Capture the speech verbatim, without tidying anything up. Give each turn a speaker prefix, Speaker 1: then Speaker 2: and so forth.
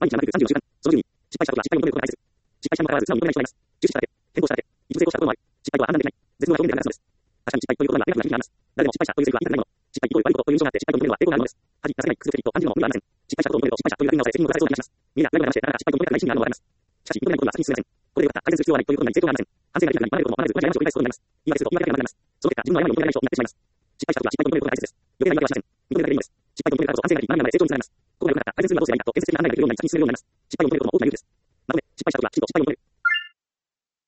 Speaker 1: 毎日なるべくさんじゅうよじかん。そのじゅうに、失敗したことは失敗を認めることが大切。失敗したものは必ず素直に認める必要があります。中止しただけ、変更しただけ、一度成功したこともある。失敗とは判断できない。絶望が表現できなくなるのです。確かに失敗ということにはネガティブな響きがあります。誰でも失敗したというセリフは言いたくないもの。失敗イコール悪いことという印象があって失敗と認めるのは抵抗があるものです。恥じらせない、屈辱と感じるのも無理はありません。失敗したことを認めると失敗者というだけに直せ責任を下せそうな気がします。みんな裏が出してなかなか失敗と認めたくない心理があるのはわかります。しかし、認めないことは先に進めません。これでよかった、改善する必要はないということに成功がありません。反省ができるからに学べることも学べず、同じ過ちを繰り返すことになります。言い訳すると言い訳が学べます。その結果、自分の誤りを言い訳が学べます。その結果、自分の誤りを認められるようになってしまいます。失敗したことは失敗と認めることが大切です。予定ができれば失敗と認めることが大切です。認めるだけでいいのです。失敗と認めるからこそ反省ができ、学びながら成長につながります。ここが良くなった、改善するがどうすればいいかと建設的な判断ができるようになり、先に進めるようになります。失敗を認めることも大きな勇気です。